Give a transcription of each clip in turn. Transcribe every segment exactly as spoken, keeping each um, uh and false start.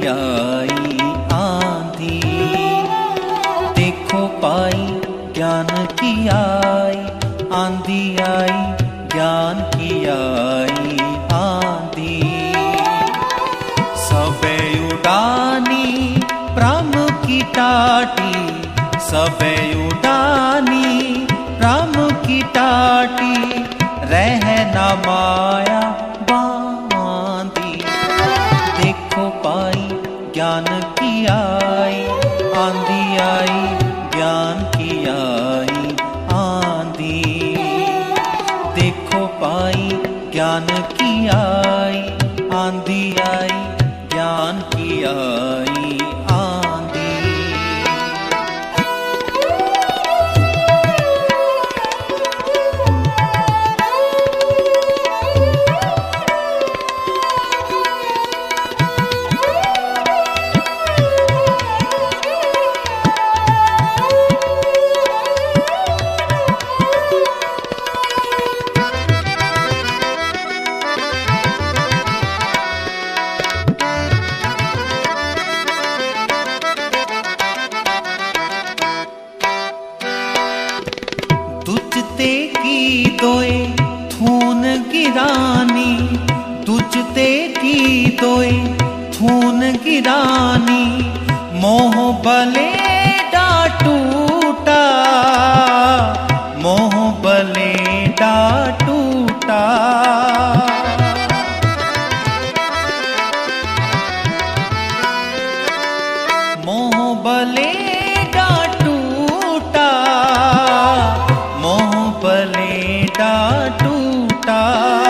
आई आंधी। देखो पाई ज्ञान की आई आंधी आई, ज्ञान की आई आंधी। सबे उडानी ब्रह्म की टाटी, सबे उडानी ब्रह्म की टाटी, रह न माया बांधी। देखो पाई ज्ञान की आई आंधी आई, ज्ञान की आई आंधी। देखो पाई ज्ञान की आई आंधी आई, ज्ञान की आई आंधी। तुझते की दोए थून गिरानी, तुझते की दोए थून गिरानी, मोह बले डा टूटा, मोह बले डा टूटा। मोह बले डा टूटा, मोह बले डा टूटा।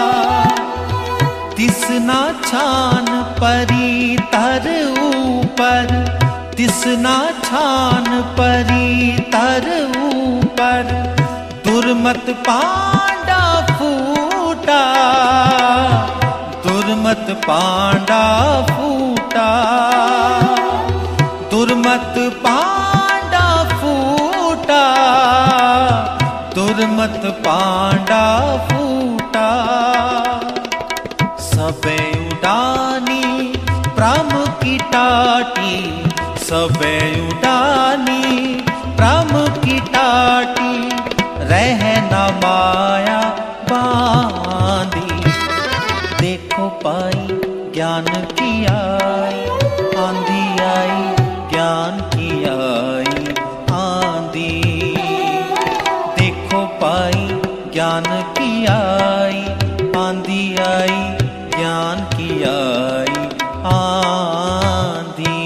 तिसना छान परी तर ऊपर, तिसना छान परी तर ऊपर, दुर्मत पांडा फूटा, दुर्मत पांडा फूटा। दुर्मत पांडा फूटा, दुर्मत पांडा फूटा। सबे उडानी ब्रह्म की टाटी, सबे उडानी ब्रह्म की टाटी, रह न माया बांधी। देखो पाई ज्ञान की आई आंधी आई, ज्ञान की आई आंधी। देखो पाई ज्ञान की आई आंधी आई, ज्ञान की आई आंधी।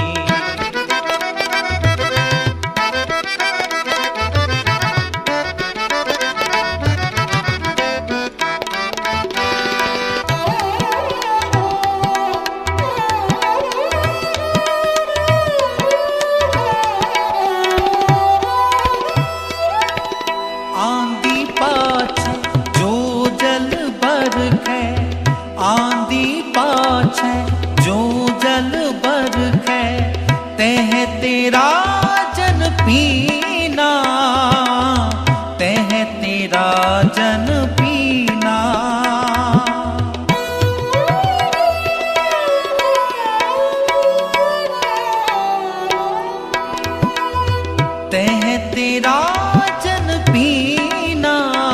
आंधी पाछे जो जल बरखे, आंधी पाछे जो जल बरखे, तेह तेरा जन पीना, तेह तेरा जन पीना। तेह तेरा जन पीना,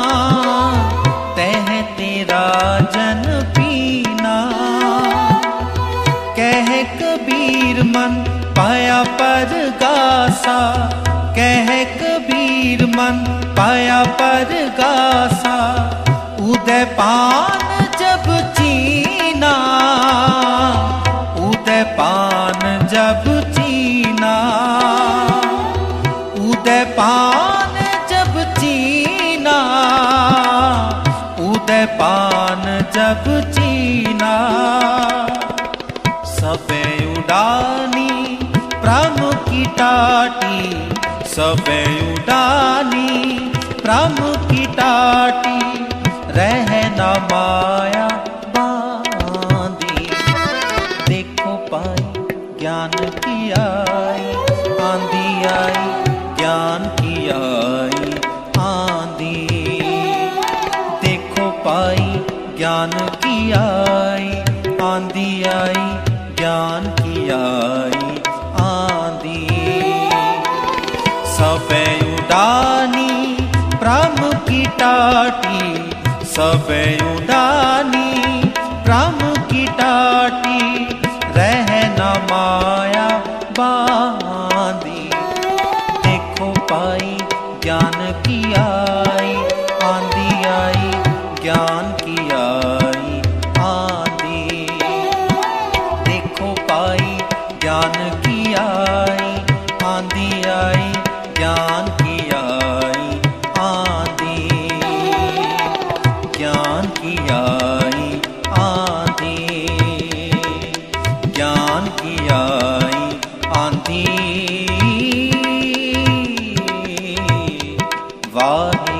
तेह तेरा जन पीना। कह कबीर मन पाया पर गासा, कह कबीर मन पाया पर गासा। उदय पान जब चीना, उदय पान जब चीना। उदय पान जब चीना, उदय पान जब चीना। सबे उडानी ब्रह्म की टाटी, सबे उडानी ब्रह्म की टाटी, रह न माया बांधी। देखो पाई ज्ञान की आई आंधी आई, ज्ञान की आई आंधी। देखो पाई ज्ञान की आई आंधी आई, ज्ञान की आई आंधी। सबे उडानी प्रभु की टाटी, सबे उडानी प्रभु की टाटी, रहना माया बांधी। देखो पाई ज्ञान की आई आंधी आई, ज्ञान की आई आंधी। देखो पाई ज्ञान की आई आंधी आई, ज्ञान की आई आंधी, ज्ञान की आई आंधी, ज्ञान की आई आंधी। वाहे